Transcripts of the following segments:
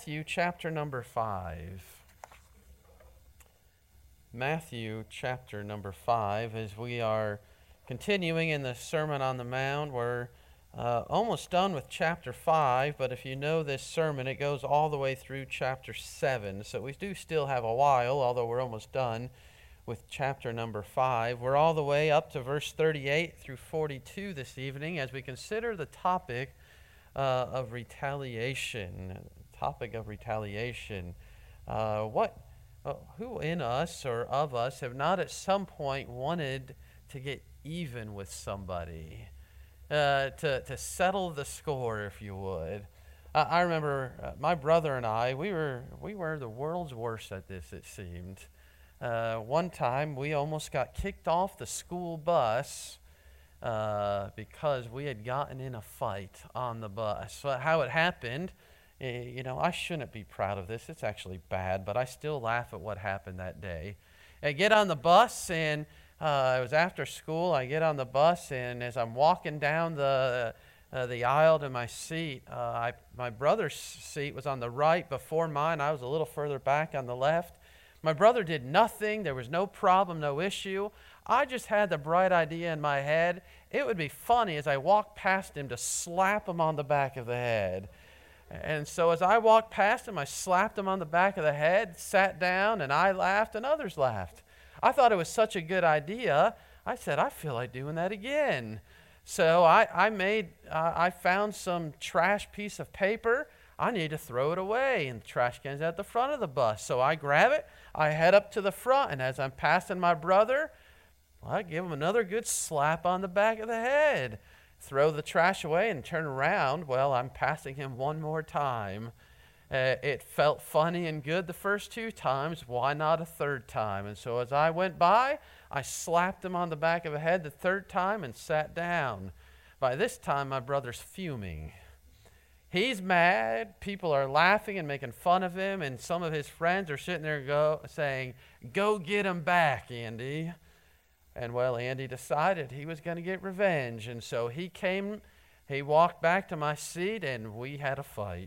Matthew chapter number 5. Matthew chapter number 5, as we are continuing in the Sermon on the Mount. We're almost done with chapter 5, but if you know this sermon, it goes all the way through chapter 7. So we do still have a while, although we're almost done with chapter number 5. We're all the way up to verse 38 through 42 this evening as we consider the topic of retaliation. Who in us or of us have not at some point wanted to get even with somebody, to settle the score, if you would? I remember my brother and I, we were the world's worst at this, it seemed. One time we almost got kicked off the school bus because we had gotten in a fight on the bus. So how it happened, I shouldn't be proud of this. It's actually bad, but I still laugh at what happened that day. I get on the bus, and it was after school. I get on the bus, and as I'm walking down the aisle to my seat, my brother's seat was on the right before mine. I was a little further back on the left. My brother did nothing. There was no problem, no issue. I just had the bright idea in my head. It would be funny as I walked past him to slap him on the back of the head. And so as I walked past him, I slapped him on the back of the head, sat down, and I laughed, and others laughed. I thought it was such a good idea. I said, I feel like doing that again. So I found some trash piece of paper. I need to throw it away, and the trash can's at the front of the bus. So I grab it, I head up to the front, and as I'm passing my brother, I give him another good slap on the back of the head. Throw the trash away and turn around. Well, I'm passing him one more time. It felt funny and good the first two times. Why not a third time? And so as I went by, I slapped him on the back of the head the third time and sat down. By this time, my brother's fuming. He's mad. People are laughing and making fun of him, and some of his friends are sitting there saying, "Go get him back, Andy." And well, Andy decided he was going to get revenge, and so he walked back to my seat, and we had a fight.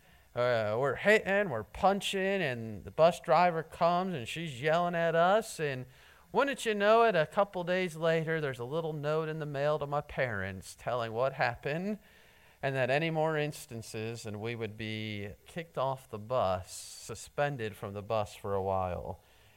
We're hitting, we're punching, and the bus driver comes, and she's yelling at us, and wouldn't you know it, a couple days later, there's a little note in the mail to my parents telling what happened, and that any more instances, and we would be kicked off the bus, suspended from the bus for a while.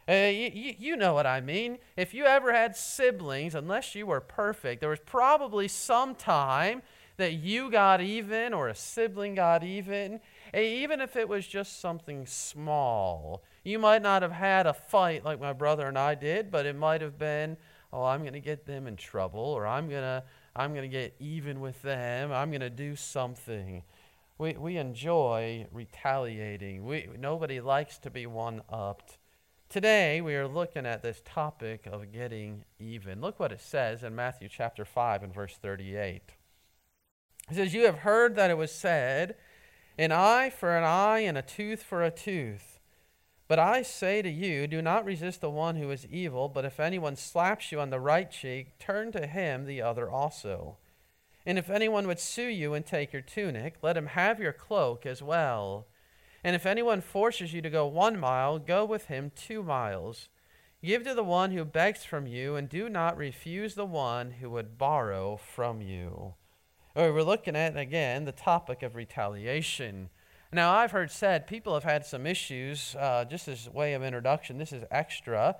You know what I mean. If you ever had siblings, unless you were perfect, there was probably some time that you got even or a sibling got even if it was just something small. You might not have had a fight like my brother and I did, but it might have been, I'm going to get them in trouble, or I'm going to get even with them. I'm going to do something. We enjoy retaliating. Nobody likes to be one-upped. Today, we are looking at this topic of getting even. Look what it says in Matthew chapter 5 and verse 38. It says, "You have heard that it was said, an eye for an eye and a tooth for a tooth. But I say to you, do not resist the one who is evil, but if anyone slaps you on the right cheek, turn to him the other also. And if anyone would sue you and take your tunic, let him have your cloak as well. And if anyone forces you to go 1 mile, go with him 2 miles. Give to the one who begs from you, and do not refuse the one who would borrow from you." We're looking at, again, the topic of retaliation. Now, I've heard said people have had some issues, just as a way of introduction. This is extra.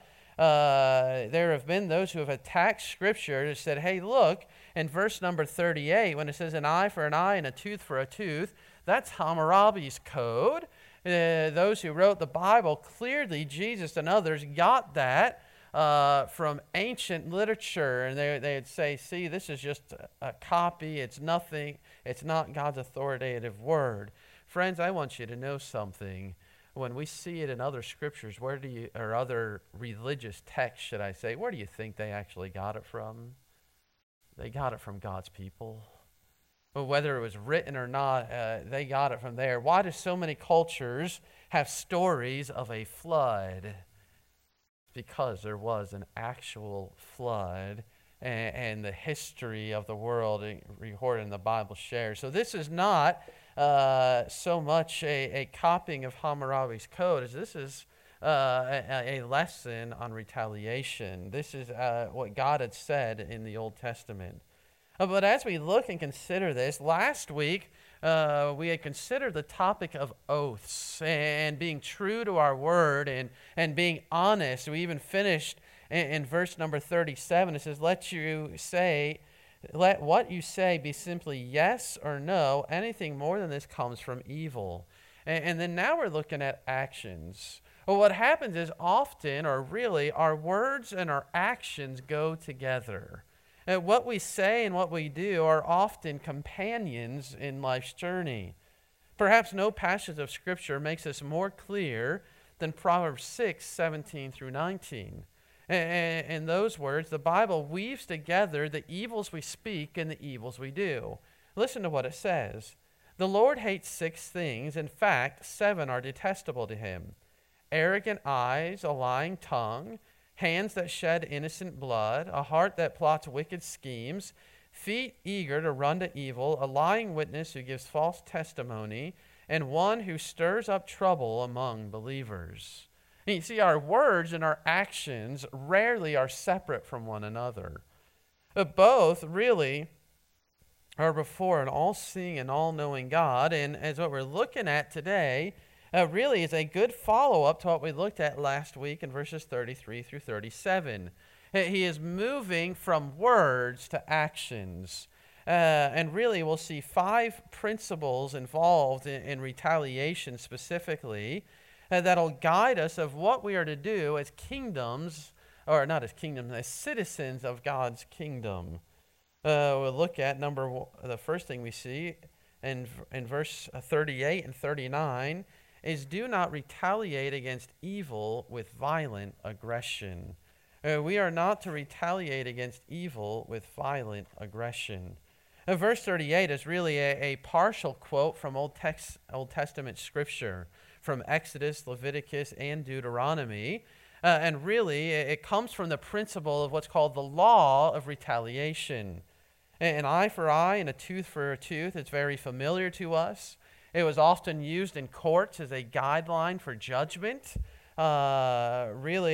There have been those who have attacked Scripture and said, hey, look, in verse number 38, when it says an eye for an eye and a tooth for a tooth, that's Hammurabi's code. Those who wrote the Bible, clearly Jesus and others got that from ancient literature, and they'd say, see, this is just a copy. It's nothing. It's not God's authoritative word. Friends, I want you to know something. When we see it in other scriptures, or other religious texts, should I say, where do you think they actually got it from? They got it from God's people. But whether it was written or not, they got it from there. Why do so many cultures have stories of a flood? Because there was an actual flood, and the history of the world recorded in the Bible shares. So this is not so much a copying of Hammurabi's code as this is a lesson on retaliation. This is what God had said in the Old Testament. But as we look and consider this, last week we had considered the topic of oaths and being true to our word and being honest. We even finished in verse number 37. It says, let what you say be simply yes or no. Anything more than this comes from evil. And then now we're looking at actions. Well, what happens is often, or really, our words and our actions go together. And what we say and what we do are often companions in life's journey. Perhaps no passage of Scripture makes this more clear than Proverbs 6:17 through 19. In those words, the Bible weaves together the evils we speak and the evils we do. Listen to what it says. The Lord hates 6 things. In fact, 7 are detestable to him. Arrogant eyes, a lying tongue, hands that shed innocent blood, a heart that plots wicked schemes, feet eager to run to evil, a lying witness who gives false testimony, and one who stirs up trouble among believers. And you see, our words and our actions rarely are separate from one another. But both really are before an all-seeing and all-knowing God. And as what we're looking at today, really is a good follow-up to what we looked at last week in verses 33 through 37. He is moving from words to actions. And really we'll see 5 principles involved in retaliation specifically that'll guide us of what we are to do as kingdoms, or not as kingdoms, as citizens of God's kingdom. We'll look at the first thing we see in verse 38 and 39 is do not retaliate against evil with violent aggression. We are not to retaliate against evil with violent aggression. Verse 38 is really a partial quote from Old Testament Scripture, from Exodus, Leviticus, and Deuteronomy. And really, it comes from the principle of what's called the law of retaliation. An eye for eye and a tooth for a tooth is very familiar to us. It was often used in courts as a guideline for judgment. The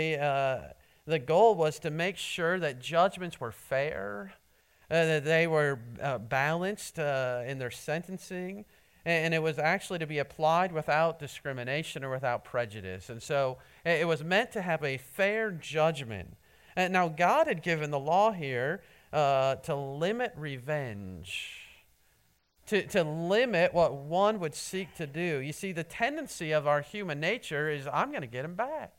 goal was to make sure that judgments were fair, that they were balanced in their sentencing, and it was actually to be applied without discrimination or without prejudice. And so it was meant to have a fair judgment. And now God had given the law here to limit revenge, to limit what one would seek to do. You see, the tendency of our human nature is, I'm going to get them back.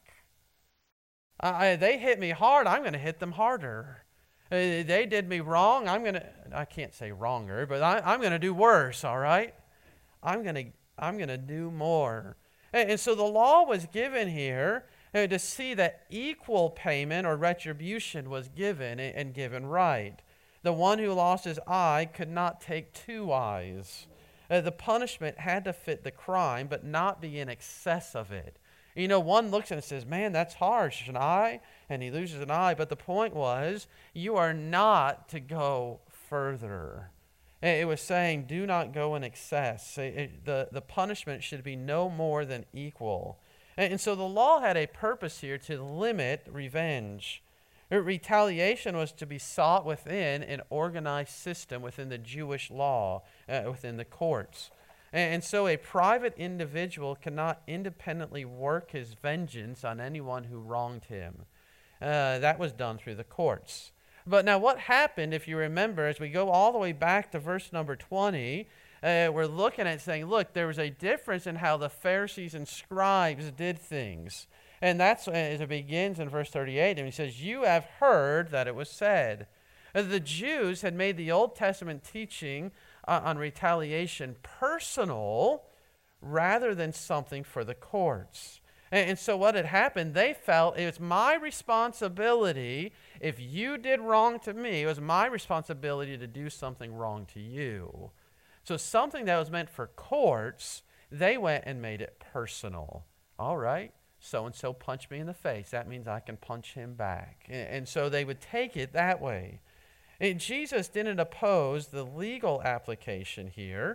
They hit me hard, I'm going to hit them harder. They did me wrong, I can't say wronger, but I'm going to do worse, all right? I'm going to do more. And so the law was given here to see that equal payment or retribution was given and given right. The one who lost his eye could not take 2 eyes. The punishment had to fit the crime, but not be in excess of it. You know, one looks and says, man, that's harsh, an eye, and he loses an eye. But the point was, you are not to go further. It was saying, do not go in excess. The punishment should be no more than equal. And so the law had a purpose here to limit revenge. Retaliation was to be sought within an organized system, within the Jewish law, within the courts. And so a private individual cannot independently work his vengeance on anyone who wronged him. That was done through the courts. But now what happened, if you remember, as we go all the way back to verse number 20, we're looking at saying, look, there was a difference in how the Pharisees and scribes did things. And that's as it begins in verse 38, and he says, you have heard that it was said. The Jews had made the Old Testament teaching on retaliation personal rather than something for the courts. And so what had happened, they felt it was my responsibility. If you did wrong to me, it was my responsibility to do something wrong to you. So something that was meant for courts, they went and made it personal. All right, so-and-so punched me in the face. That means I can punch him back. And so they would take it that way. And Jesus didn't oppose the legal application here,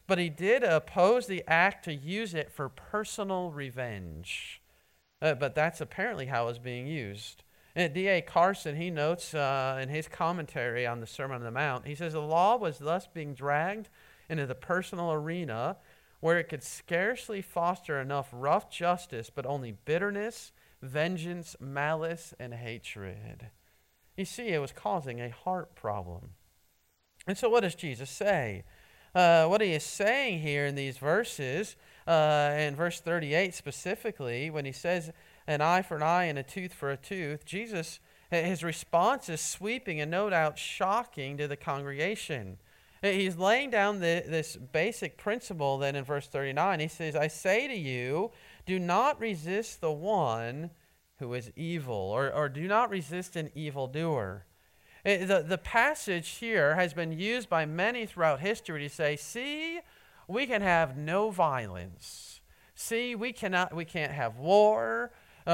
but he did oppose the act to use it for personal revenge. But that's apparently how it was being used. And D.A. Carson, he notes in his commentary on the Sermon on the Mount, he says the law was thus being dragged into the personal arena where it could scarcely foster enough rough justice, but only bitterness, vengeance, malice, and hatred. You see, it was causing a heart problem. And so what does Jesus say? What he is saying here in these verses, in verse 38 specifically, when he says an eye for an eye and a tooth for a tooth, Jesus, his response is sweeping and no doubt shocking to the congregation. He's laying down this basic principle then in verse 39. He says, I say to you, do not resist the one who is evil, or do not resist an evildoer. The passage here has been used by many throughout history to say, see, we can have no violence. See, we can't have war.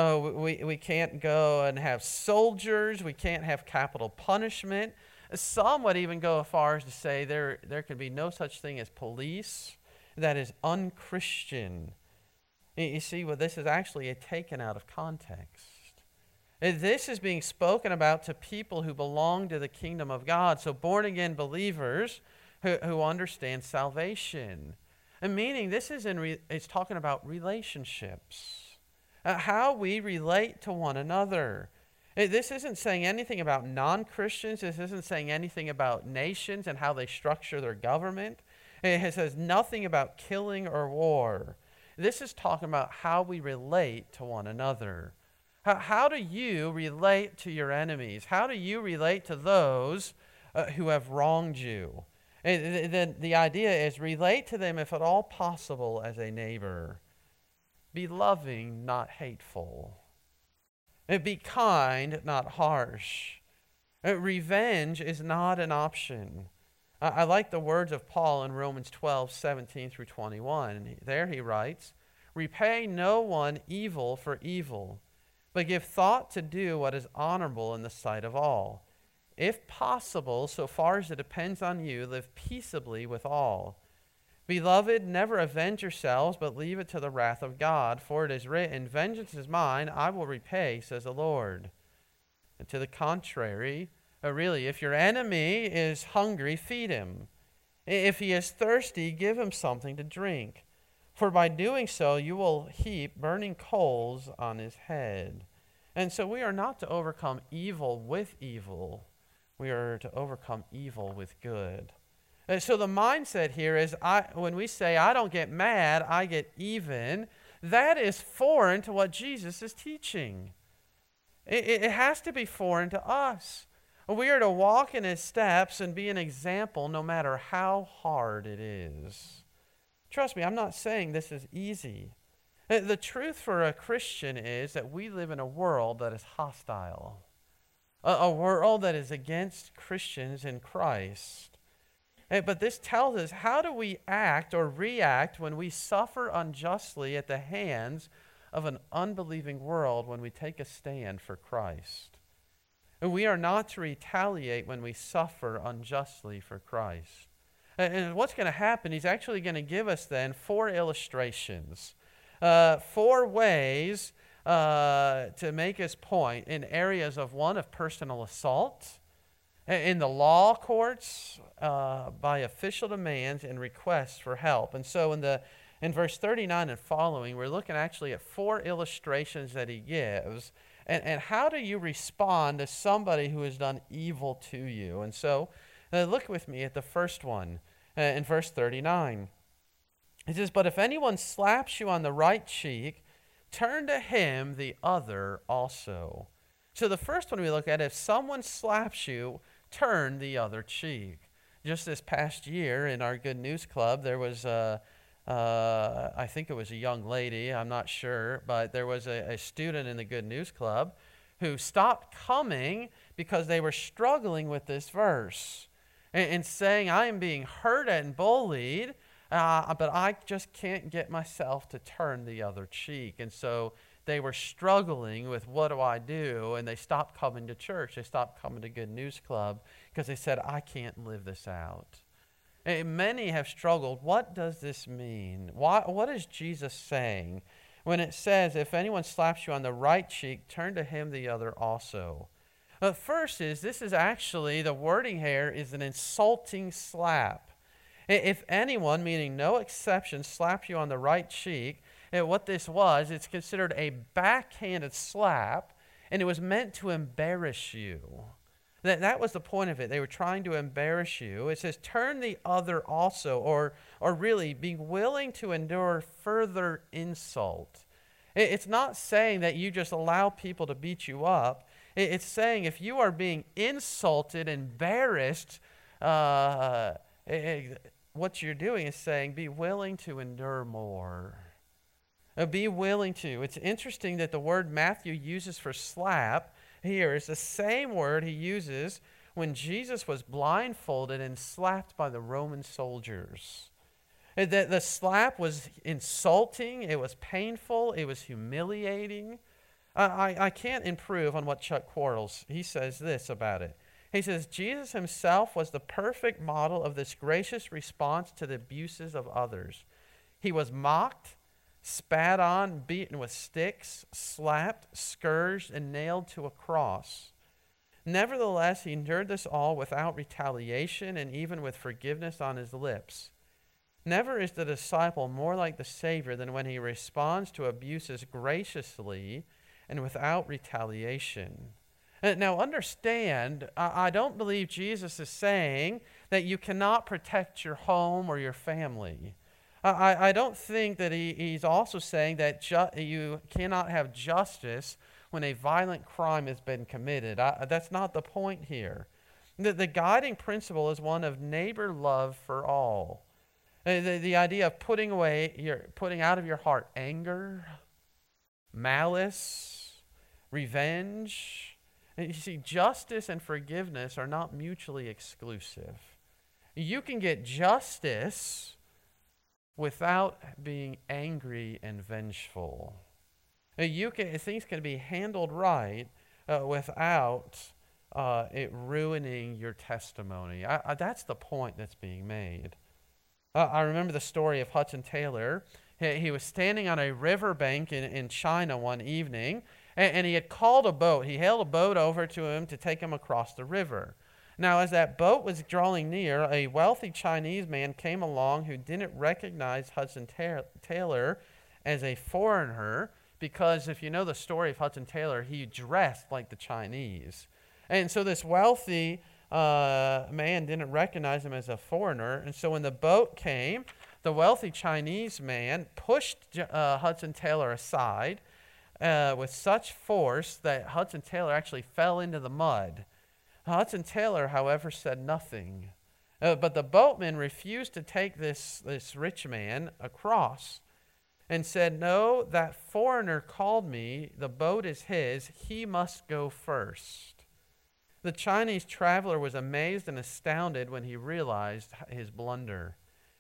We can't go and have soldiers. We can't have capital punishment. Some would even go as far as to say there can be no such thing as police. That is unchristian. You see, well, this is actually taken out of context. This is being spoken about to people who belong to the kingdom of God, so born-again believers who understand salvation. And meaning this is it's talking about relationships, how we relate to one another. This isn't saying anything about non-Christians. This isn't saying anything about nations and how they structure their government. It says nothing about killing or war. This is talking about how we relate to one another. How do you relate to your enemies? How do you relate to those who have wronged you? The idea is relate to them, if at all possible, as a neighbor. Be loving, not hateful. Be kind, not harsh. Revenge is not an option. I like the words of Paul in Romans 12:17 through 21. There he writes, repay no one evil for evil, but give thought to do what is honorable in the sight of all. If possible, so far as it depends on you, live peaceably with all. Beloved, never avenge yourselves, but leave it to the wrath of God. For it is written, vengeance is mine, I will repay, says the Lord. And to the contrary, really, if your enemy is hungry, feed him. If he is thirsty, give him something to drink. For by doing so, you will heap burning coals on his head. And so we are not to overcome evil with evil. We are to overcome evil with good. And so the mindset here is, when we say, I don't get mad, I get even, that is foreign to what Jesus is teaching. It has to be foreign to us. We are to walk in his steps and be an example no matter how hard it is. Trust me, I'm not saying this is easy. The truth for a Christian is that we live in a world that is hostile, a world that is against Christians in Christ. But this tells us, how do we act or react when we suffer unjustly at the hands of an unbelieving world when we take a stand for Christ? And we are not to retaliate when we suffer unjustly for Christ. And what's going to happen, he's actually going to give us then 4 illustrations, 4 ways to make his point in areas of personal assault, in the law courts, by official demands and requests for help. And so in verse 39 and following, we're looking actually at 4 illustrations that he gives. And how do you respond to somebody who has done evil to you? And so look with me at the first one in verse 39. It says, but if anyone slaps you on the right cheek, turn to him the other also. So the first one we look at, if someone slaps you, turn the other cheek. Just this past year in our Good News Club, there was I think it was a young lady, I'm not sure, but there was a student in the Good News Club who stopped coming because they were struggling with this verse and saying, I am being hurt and bullied, but I just can't get myself to turn the other cheek. And so they were struggling with, what do I do? And they stopped coming to church. They stopped coming to Good News Club because they said, I can't live this out. Many have struggled. What does this mean? What is Jesus saying when it says, if anyone slaps you on the right cheek, turn to him the other also? First this is actually, the wording here is an insulting slap. If anyone, meaning no exception, slaps you on the right cheek, what this was, it's considered a backhanded slap, and it was meant to embarrass you. That was the point of it. They were trying to embarrass you. It says, turn the other also, or really be willing to endure further insult. It's not saying that you just allow people to beat you up. It's saying if you are being insulted, embarrassed, what you're doing is saying be willing to endure more. Be willing to. It's interesting that the word Matthew uses for slap here is the same word he uses when Jesus was blindfolded and slapped by the Roman soldiers. The slap was insulting, it was painful, it was humiliating. I can't improve on what Chuck Quarles, he says this about it. He says, Jesus himself was the perfect model of this gracious response to the abuses of others. He was mocked, spat on, beaten with sticks, slapped, scourged, and nailed to a cross. Nevertheless, he endured this all without retaliation and even with forgiveness on his lips. Never is the disciple more like the Savior than when he responds to abuses graciously and without retaliation. Now understand, I don't believe Jesus is saying that you cannot protect your home or your family. I don't think that he's also saying that you cannot have justice when a violent crime has been committed. That's not the point here. The guiding principle is one of neighbor love for all. The idea of putting out of your heart anger, malice, revenge. You see, justice and forgiveness are not mutually exclusive. You can get justice without being angry and vengeful. Things can be handled right without it ruining your testimony. That's the point that's being made. I remember the story of Hudson Taylor. He was standing on a riverbank in China one evening, and he had called a boat. He hailed a boat over to him to take him across the river. Now, as that boat was drawing near, a wealthy Chinese man came along who didn't recognize Hudson Taylor as a foreigner because, if you know the story of Hudson Taylor, he dressed like the Chinese. And so this wealthy man didn't recognize him as a foreigner. And so when the boat came, the wealthy Chinese man pushed Hudson Taylor aside with such force that Hudson Taylor actually fell into the mud. Hudson Taylor, however, said nothing. But the boatman refused to take this rich man across and said, "No, that foreigner called me. The boat is his. He must go first." The Chinese traveler was amazed and astounded when he realized his blunder.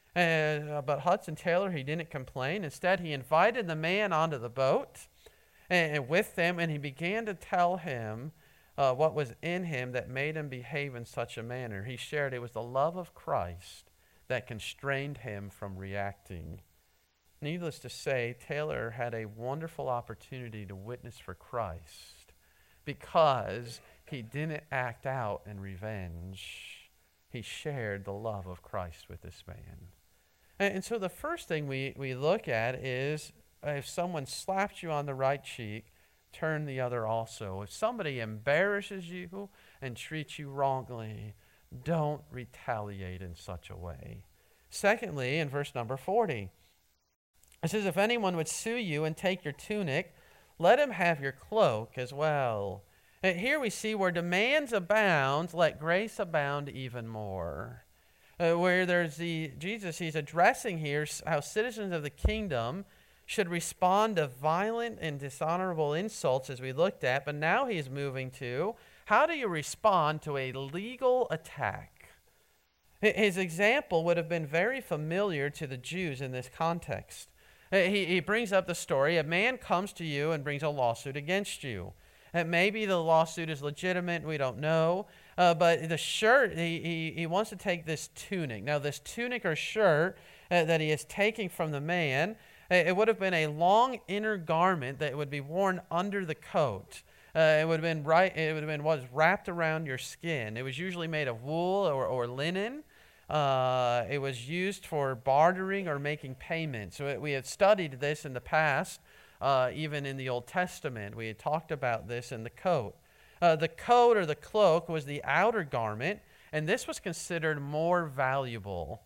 But Hudson Taylor, he didn't complain. Instead, he invited the man onto the boat and with them, and he began to tell him what was in him that made him behave in such a manner. He shared it was the love of Christ that constrained him from reacting. Needless to say, Taylor had a wonderful opportunity to witness for Christ because he didn't act out in revenge. He shared the love of Christ with this man. And so the first thing we look at is if someone slaps you on the right cheek, turn the other also. If somebody embarrasses you and treats you wrongly, don't retaliate in such a way. Secondly, in verse number 40, it says, if anyone would sue you and take your tunic, let him have your cloak as well. And here we see where demands abound, let grace abound even more. Where there's Jesus, he's addressing here how citizens of the kingdom should respond to violent and dishonorable insults as we looked at, but now he's moving to how do you respond to a legal attack? His example would have been very familiar to the Jews in this context. He brings up the story, a man comes to you and brings a lawsuit against you. And maybe the lawsuit is legitimate, we don't know, But the shirt, he wants to take this tunic. Now, this tunic or shirt that he is taking from the man, it would have been a long inner garment that would be worn under the coat. It would have been what was wrapped around your skin. It was usually made of wool or linen. It was used for bartering or making payments. So we had studied this in the past, even in the Old Testament. We had talked about this in the coat. The coat or the cloak was the outer garment, and this was considered more valuable.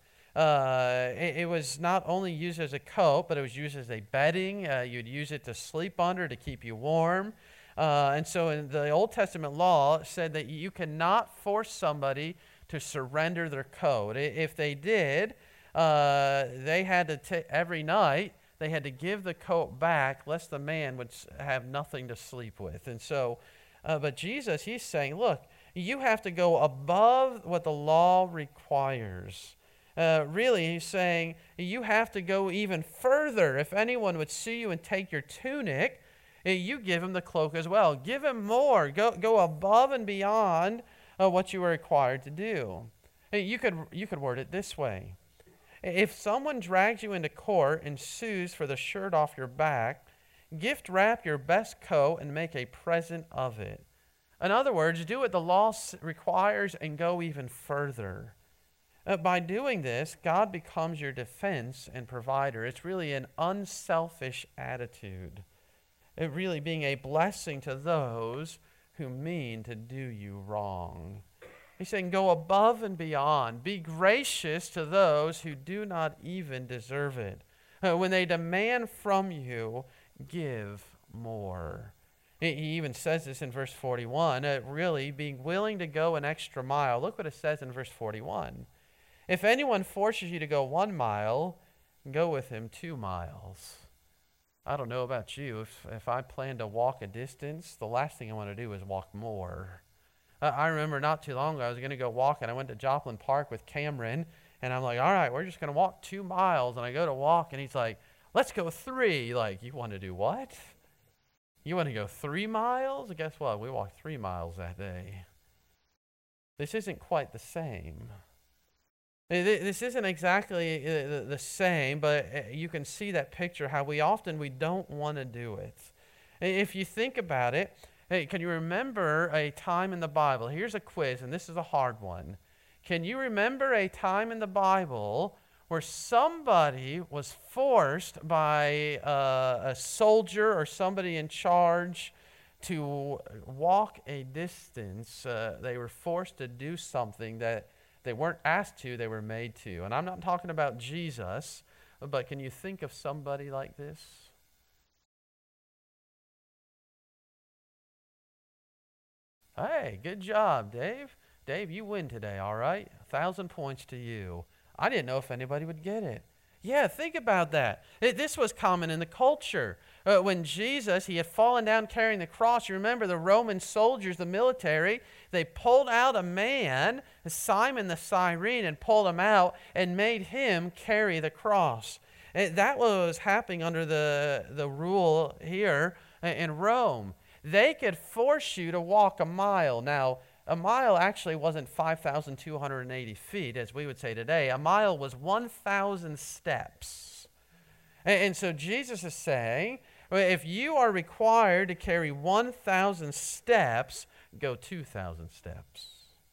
It was not only used as a coat, but it was used as a bedding. You'd use it to sleep under to keep you warm. And so in the Old Testament law, it said that you cannot force somebody to surrender their coat. If they did, they had to every night, they had to give the coat back, lest the man would have nothing to sleep with. And so, but Jesus, he's saying, look, you have to go above what the law requires. Really, he's saying, you have to go even further. If anyone would sue you and take your tunic, you give him the cloak as well. Give him more. Go above and beyond what you are required to do. You could word it this way. If someone drags you into court and sues for the shirt off your back, gift wrap your best coat and make a present of it. In other words, do what the law requires and go even further. By doing this, God becomes your defense and provider. It's really an unselfish attitude. It really being a blessing to those who mean to do you wrong. He's saying, go above and beyond. Be gracious to those who do not even deserve it. When they demand from you, give more. He even says this in verse 41, really being willing to go an extra mile. Look what it says in verse 41. If anyone forces you to go 1 mile, go with him 2 miles. I don't know about you. If I plan to walk a distance, the last thing I want to do is walk more. I remember not too long ago, I was going to go walk, and I went to Joplin Park with Cameron, and I'm like, all right, we're just going to walk 2 miles. And I go to walk, and he's like, let's go 3. Like, you want to do what? You want to go 3 miles? Guess what? We walked 3 miles that day. This isn't quite the same. This isn't exactly the same, but you can see that picture, how we don't want to do it. If you think about it, hey, can you remember a time in the Bible? Here's a quiz, and this is a hard one. Can you remember a time in the Bible where somebody was forced by a soldier or somebody in charge to walk a distance? They were forced to do something that they weren't asked to, they were made to. And I'm not talking about Jesus, but can you think of somebody like this? Hey, good job, Dave. Dave, you win today, all right? 1,000 points to you. I didn't know if anybody would get it. Yeah, think about that. This was common in the culture. When Jesus, he had fallen down carrying the cross, you remember the Roman soldiers, the military, they pulled out a man, Simon the Cyrene, and pulled him out and made him carry the cross. And that was happening under the rule here in Rome. They could force you to walk a mile. Now, a mile actually wasn't 5,280 feet, as we would say today. A mile was 1,000 steps. And so Jesus is saying, if you are required to carry 1,000 steps, go 2,000 steps.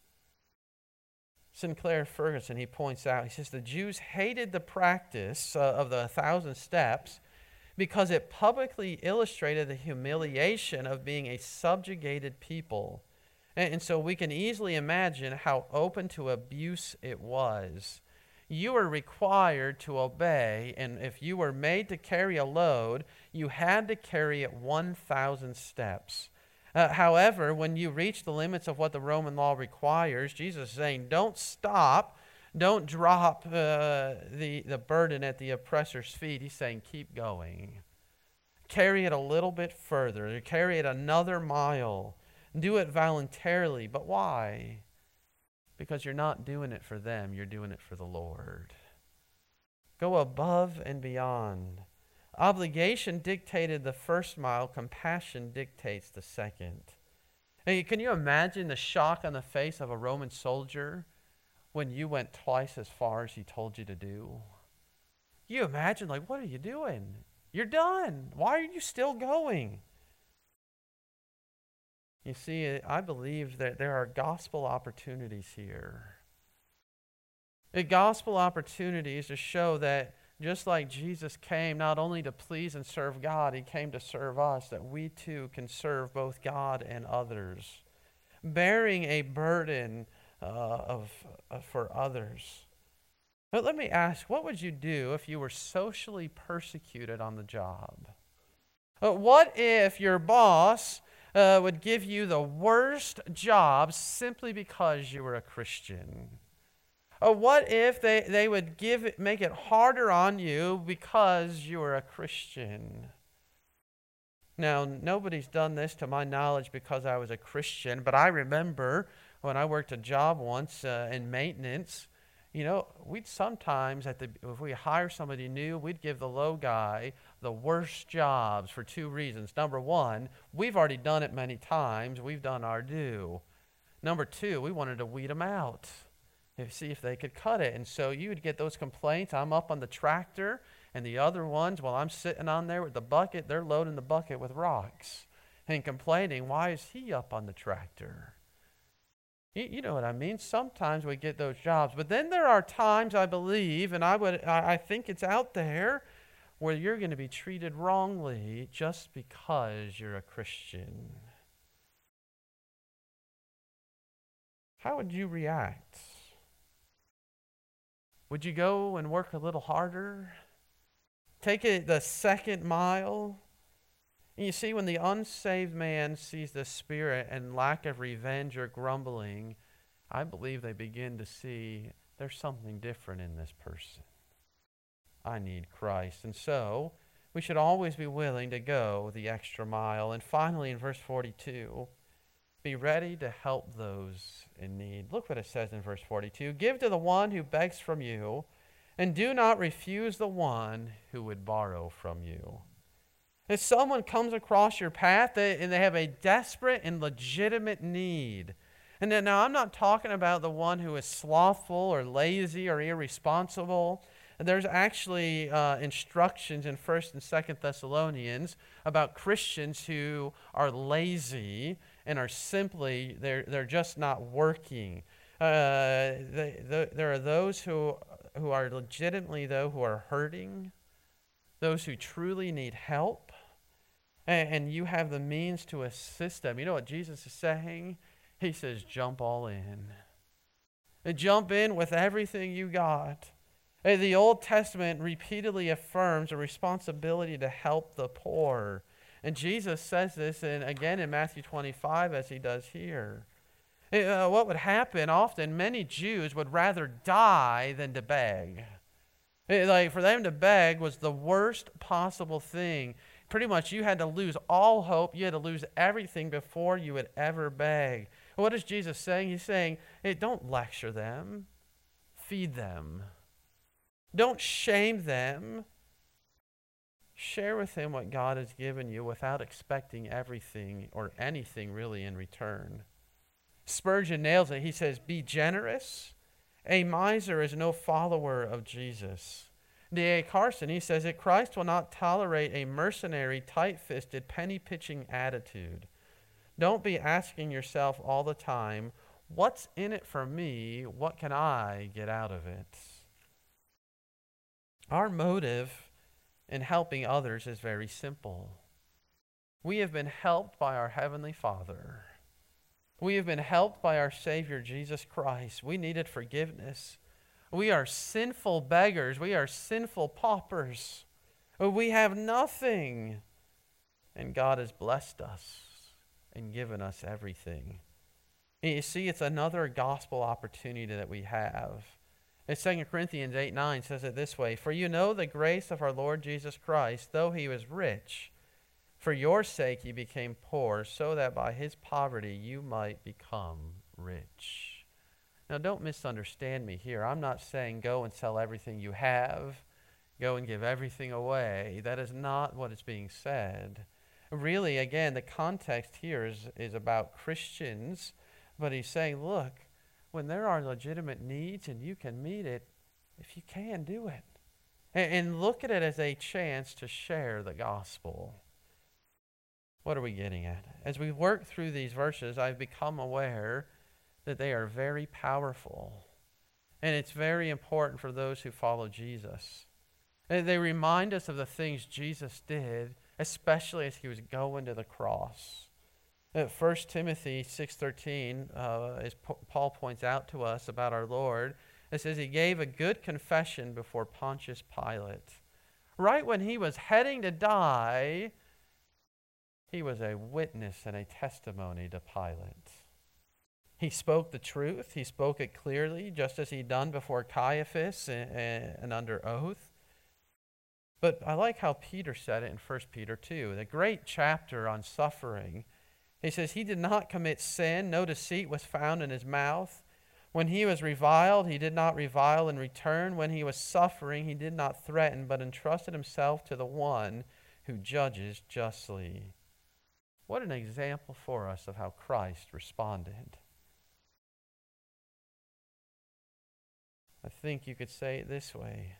Sinclair Ferguson, he points out, he says, the Jews hated the practice of the 1,000 steps because it publicly illustrated the humiliation of being a subjugated people. And so we can easily imagine how open to abuse it was. You were required to obey, and if you were made to carry a load, you had to carry it 1,000 steps. However, when you reach the limits of what the Roman law requires, Jesus is saying, don't stop, don't drop the burden at the oppressor's feet. He's saying, keep going. Carry it a little bit further. Carry it another mile. Do it voluntarily. But why? Because you're not doing it for them. You're doing it for the Lord. Go above and beyond. Obligation dictated the first mile. Compassion dictates the second. Hey, can you imagine the shock on the face of a Roman soldier when you went twice as far as he told you to do? You imagine, like, what are you doing? You're done. Why are you still going? You see, I believe that there are gospel opportunities here. Gospel opportunities to show that just like Jesus came not only to please and serve God, he came to serve us, that we too can serve both God and others, bearing a burden for others. But let me ask, what would you do if you were socially persecuted on the job? What if your boss would give you the worst job simply because you were a Christian? What if they would make it harder on you because you were a Christian? Now, nobody's done this to my knowledge because I was a Christian, but I remember when I worked a job once in maintenance, we'd sometimes, if we hire somebody new, we'd give the low guy the worst jobs for two reasons. Number one, we've already done it many times. We've done our due. Number two, we wanted to weed them out, see if they could cut it. And so you would get those complaints. I'm up on the tractor, and the other ones, while I'm sitting on there with the bucket, they're loading the bucket with rocks and complaining, why is he up on the tractor? You know what I mean? Sometimes we get those jobs. But then there are times, I believe, and I think it's out there, where you're going to be treated wrongly just because you're a Christian. How would you react? Would you go and work a little harder? Take it the second mile? And you see, when the unsaved man sees the Spirit and lack of revenge or grumbling, I believe they begin to see there's something different in this person. I need Christ. And so, we should always be willing to go the extra mile. And finally, in verse 42, be ready to help those in need. Look what it says in verse 42. Give to the one who begs from you, and do not refuse the one who would borrow from you. If someone comes across your path and they have a desperate and legitimate need, and then, now I'm not talking about the one who is slothful or lazy or irresponsible. There's actually instructions in 1st and 2nd Thessalonians about Christians who are lazy and are simply, they're just not working. There are those who are legitimately, though, who are hurting, those who truly need help, and you have the means to assist them. You know what Jesus is saying? He says, jump all in. And jump in with everything you got. The Old Testament repeatedly affirms a responsibility to help the poor. And Jesus says this again in Matthew 25 as he does here. What would happen often, many Jews would rather die than to beg. Like, for them to beg was the worst possible thing. Pretty much you had to lose all hope. You had to lose everything before you would ever beg. What is Jesus saying? He's saying, hey, don't lecture them. Feed them. Don't shame them. Share with them what God has given you without expecting everything or anything really in return. Spurgeon nails it. He says, be generous. A miser is no follower of Jesus. D.A. Carson, he says that Christ will not tolerate a mercenary, tight-fisted, penny-pitching attitude. Don't be asking yourself all the time, what's in it for me? What can I get out of it? Our motive in helping others is very simple. We have been helped by our Heavenly Father. We have been helped by our Savior, Jesus Christ. We needed forgiveness. We are sinful beggars. We are sinful paupers. We have nothing. And God has blessed us and given us everything. And you see, it's another gospel opportunity that we have. And 2 Corinthians 8:9 says it this way, for you know the grace of our Lord Jesus Christ, though he was rich, for your sake he became poor, so that by his poverty you might become rich. Now, don't misunderstand me here. I'm not saying go and sell everything you have, go and give everything away. That is not what is being said. Really, again, the context here is about Christians, but he's saying, look, when there are legitimate needs and you can meet it, if you can, do it. And look at it as a chance to share the gospel. What are we getting at? As we work through these verses, I've become aware that they are very powerful. And it's very important for those who follow Jesus. And they remind us of the things Jesus did, especially as he was going to the cross. 1 Timothy 6:13, as Paul points out to us about our Lord, it says he gave a good confession before Pontius Pilate. Right when he was heading to die, he was a witness and a testimony to Pilate. He spoke the truth. He spoke it clearly, just as he'd done before Caiaphas and under oath. But I like how Peter said it in 1 Peter 2, the great chapter on suffering. He says, he did not commit sin. No deceit was found in his mouth. When he was reviled, he did not revile in return. When he was suffering, he did not threaten, but entrusted himself to the one who judges justly. What an example for us of how Christ responded. I think you could say it this way.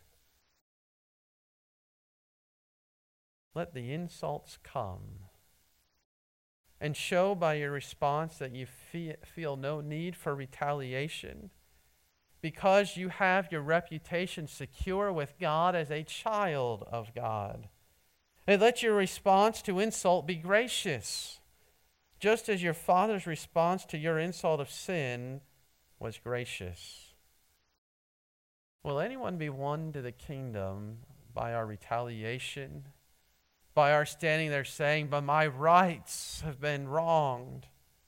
Let the insults come, and show by your response that you feel no need for retaliation, because you have your reputation secure with God as a child of God. And let your response to insult be gracious, just as your Father's response to your insult of sin was gracious. Will anyone be won to the kingdom by our retaliation? By our standing there saying, but my rights have been wronged?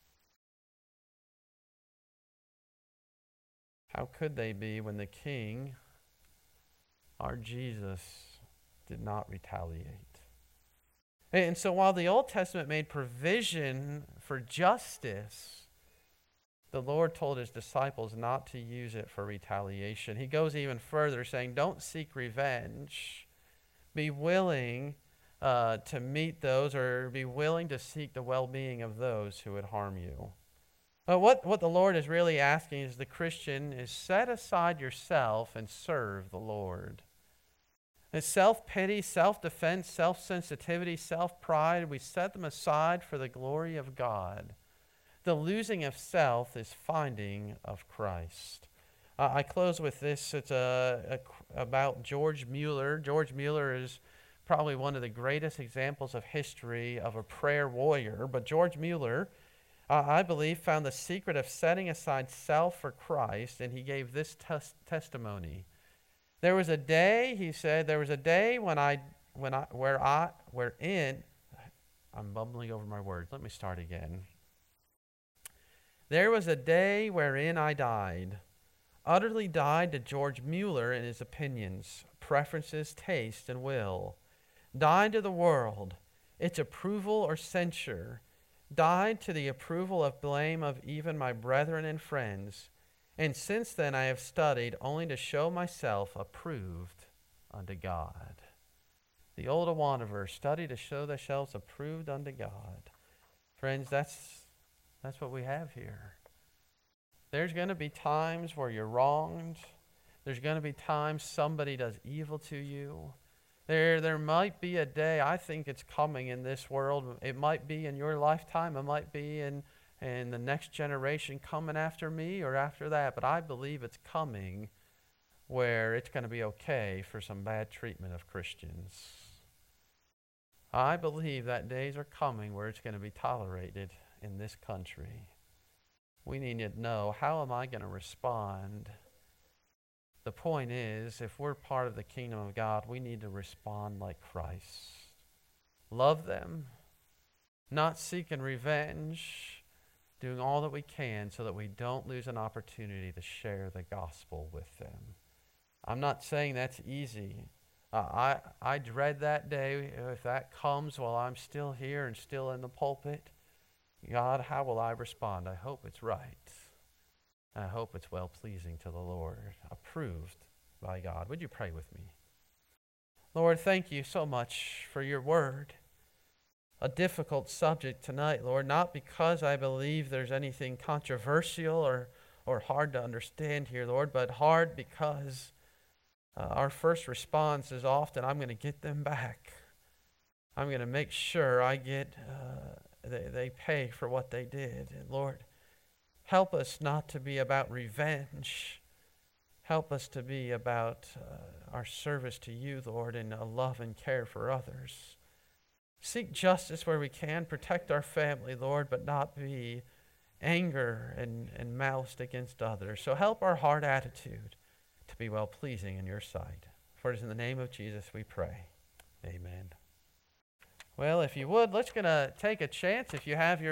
How could they be when the King, our Jesus, did not retaliate? And so while the Old Testament made provision for justice, the Lord told his disciples not to use it for retaliation. He goes even further, saying, don't seek revenge. Be willing to meet those, or be willing to seek the well-being of those who would harm you. What the Lord is really asking is the Christian is set aside yourself and serve the Lord. It's self-pity, self-defense, self-sensitivity, self-pride. We set them aside for the glory of God. The losing of self is finding of Christ. I close with this. It's about George Mueller. George Mueller is probably one of the greatest examples of history of a prayer warrior. But George Mueller, I believe, found the secret of setting aside self for Christ, and he gave this testimony. There was a day, he said, there was a day I'm bumbling over my words. Let me start again. There was a day wherein I died, utterly died to George Mueller and his opinions, preferences, taste, and will. Died to the world, its approval or censure. Died to the approval of blame of even my brethren and friends. And since then I have studied only to show myself approved unto God. The old Awana verse, study to show thyself approved unto God. Friends, that's what we have here. There's going to be times where you're wronged. There's going to be times somebody does evil to you. There might be a day, I think it's coming in this world. It might be in your lifetime. It might be in the next generation coming after me or after that. But I believe it's coming where it's going to be okay for some bad treatment of Christians. I believe that days are coming where it's going to be tolerated in this country. We need to know, how am I going to respond? The point is, if we're part of the kingdom of God, we need to respond like Christ. Love them, not seeking revenge, doing all that we can so that we don't lose an opportunity to share the gospel with them. I'm not saying that's easy. I dread that day if that comes while I'm still here and still in the pulpit. God, how will I respond? I hope it's right. I hope it's well-pleasing to the Lord, approved by God. Would you pray with me? Lord, thank you so much for your word. a difficult subject tonight, Lord, not because I believe there's anything controversial or hard to understand here, Lord, but hard because our first response is often, I'm going to get them back. I'm going to make sure I get, they pay for what they did. And Lord, help us not to be about revenge. Help us to be about our service to you, Lord, and a love and care for others. Seek justice where we can. Protect our family, Lord, but not be anger and malice against others. So help our heart attitude to be well-pleasing in your sight. For it is in the name of Jesus we pray. Amen. Well, if you would, let's take a chance. If you have your